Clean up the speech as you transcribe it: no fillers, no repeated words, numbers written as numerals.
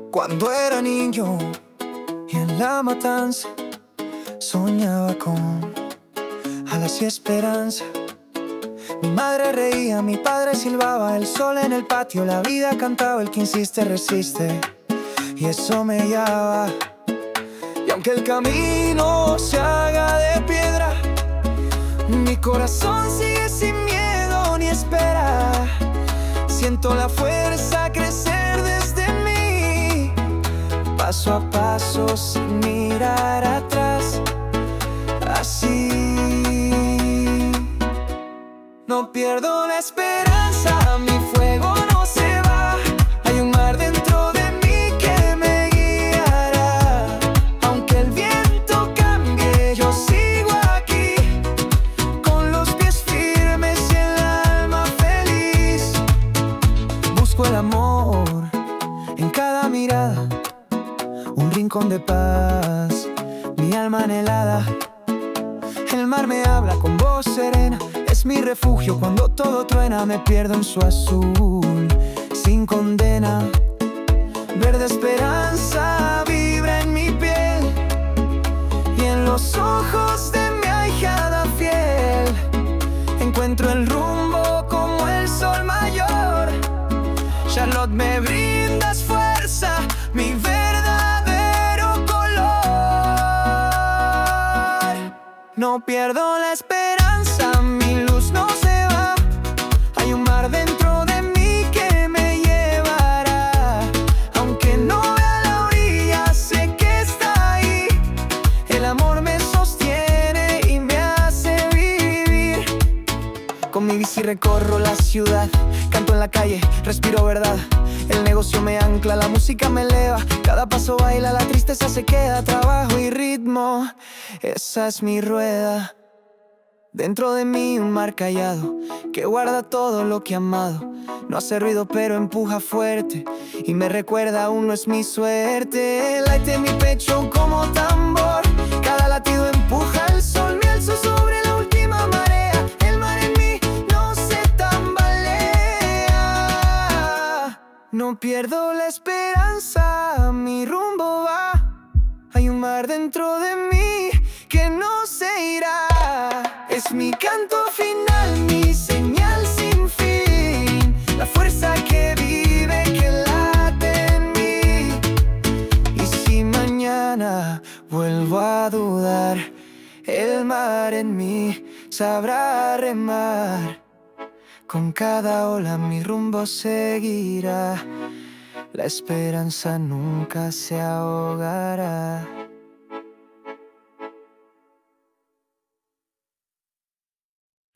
Cuando era niño y en la matanza soñaba con alas y esperanza. Mi madre reía, mi padre silbaba, el sol en el patio, la vida cantaba, el que insiste resiste, y eso me guiaba. Y aunque el camino se haga de piedra, mi corazón sigue sin miedo ni espera. Siento la fuerza crecer desde mí, paso a paso sin mirar atrás. Así no pierdo la esperanza, mi fuego no se va. Hay un mar dentro de mí que me guiará. Aunque el viento cambie, yo sigo aquí, con los pies firmes y el alma feliz. Busco el amor en cada mirada, un rincón de paz, mi alma anhelada. El mar me habla con voz serena, es mi refugio cuando todo truena. Me pierdo en su azul, sin condena. Verde esperanza vibra en mi piel y en los ojos de mi ahijada fiel. Encuentro el rumbo como el sol mayor. Charlotte, me brindas fuerza, mi verdadero color. No pierdo la esperanza, mi luz no se va. Hay un mar dentro de mí que me llevará. Aunque no vea la orilla, sé que está ahí. El amor me sostiene y me hace vivir. Con mi bici recorro la ciudad, canto en la calle, respiro verdad. El negocio me ancla, la música me eleva. Cada paso baila, la tristeza se queda. Trabajo y ritmo, esa es mi rueda. Dentro de mí un mar callado que guarda todo lo que he amado. No hace ruido pero empuja fuerte y me recuerda aún no es mi suerte. Late en mi pecho como tambor, cada latido empuja el sol. Me alzo sobre la última marea, el mar en mí no se tambalea. No pierdo la esperanza, mi rumbo va. Hay un mar dentro de mí que no se irá. Es mi canto final, mi señal sin fin, la fuerza que vive, que late en mí. Y si mañana vuelvo a dudar, el mar en mí sabrá remar. Con cada ola mi rumbo seguirá, la esperanza nunca se ahogará.